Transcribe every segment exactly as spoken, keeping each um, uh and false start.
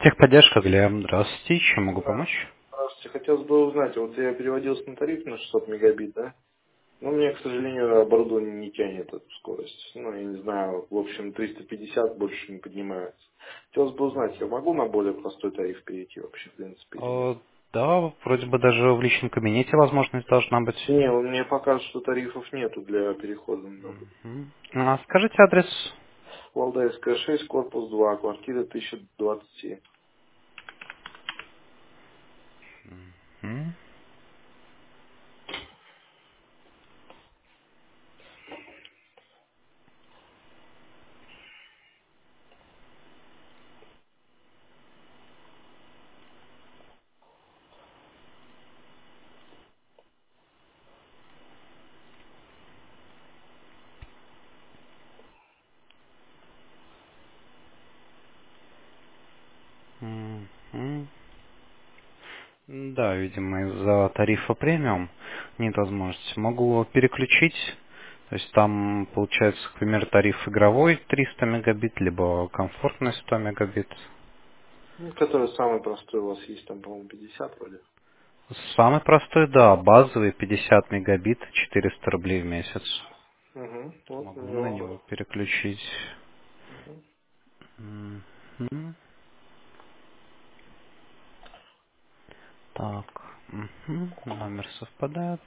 Техподдержка, Глеб. Здравствуйте. Чем могу Да. помочь? Здравствуйте. Хотелось бы узнать, вот я переводился на тариф на шестьсот мегабит, да? Но мне, к сожалению, оборудование не тянет эту скорость. Ну, я не знаю, в общем, триста пятьдесят больше не поднимается. Хотелось бы узнать, я могу на более простой тариф перейти вообще, в принципе, или нет? Э, да, вроде бы даже в личном кабинете возможность должна быть. Не, у меня пока что тарифов нету для перехода на новый. Мгм. А скажите адрес. Валдаевская шесть, корпус два, квартира тысяча двадцать семь. Мгм. Мгм. Да, видимо, из-за тарифа премиум нет возможности. Могу переключить. То есть там получается, к примеру, тариф игровой триста мегабит, либо комфортный сто мегабит. Ну, который самый простой у вас есть, там, по-моему, пятьдесят вроде. Самый простой, да, базовый пятьдесят мегабит, четыреста рублей в месяц. Угу, вот на Могу на него. него переключить. Угу. Мгм. Так, мгм, номер совпадает.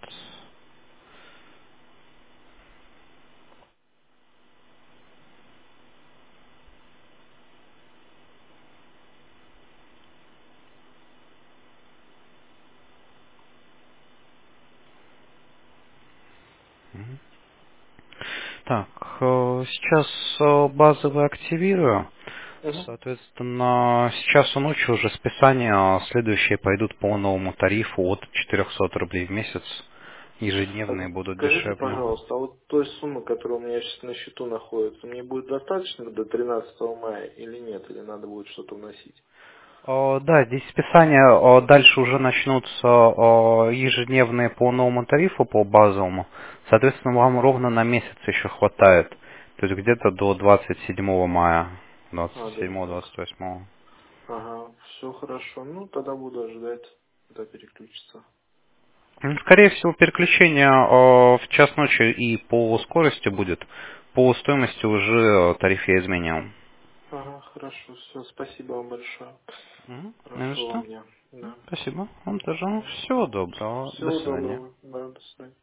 Мгм. Так, э, сейчас э, базовый активирую. Угу. Соответственно, с часу ночи уже списания следующие пойдут по новому тарифу от четырехсот рублей в месяц. А Ежедневные будут скажите, дешевле. пожалуйста, а вот той суммы, которая у меня сейчас на счету находится, мне будет достаточно до тринадцатого мая или нет? Или надо будет что-то вносить? О, да, здесь списания о, дальше уже начнутся о, ежедневные по новому тарифу, по базовому. Соответственно, вам ровно на месяц еще хватает. То есть где-то до двадцать седьмого мая. А, двадцать даже седьмого, так. двадцать восьмого. Ага, все хорошо. Ну, тогда буду ожидать, когда переключится. Ну, скорее всего, переключение о, в час ночи и по скорости будет. По стоимости уже о, тариф я изменил. Ага, хорошо, все, спасибо вам большое. Мгм. Не за Хорошо что. вам дня. Да. Спасибо. Вам тоже. Всего доброго. До Всего свидания. доброго. Да, до свидания.